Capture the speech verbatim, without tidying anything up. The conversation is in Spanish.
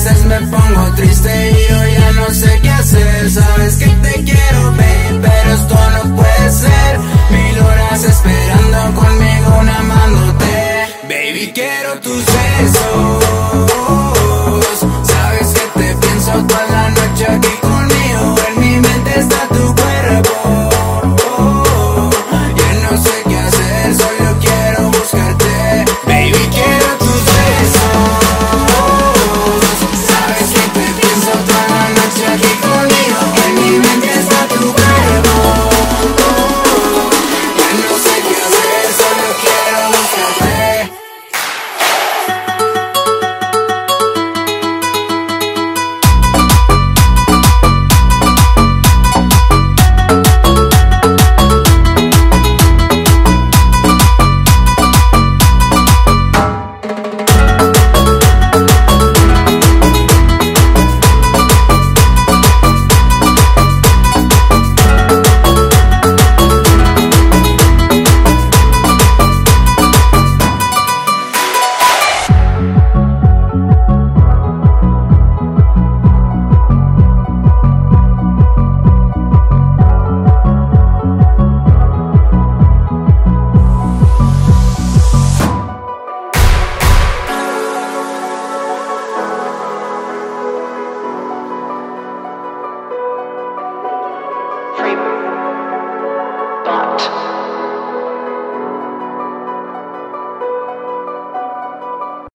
veces me pongo triste y yo ya no sé qué hacer. Sabes que te quiero, baby, pero esto no puede ser. Mil horas esperando conmigo, una amándote. Baby, quiero tus besos. Sabes que te pienso todo el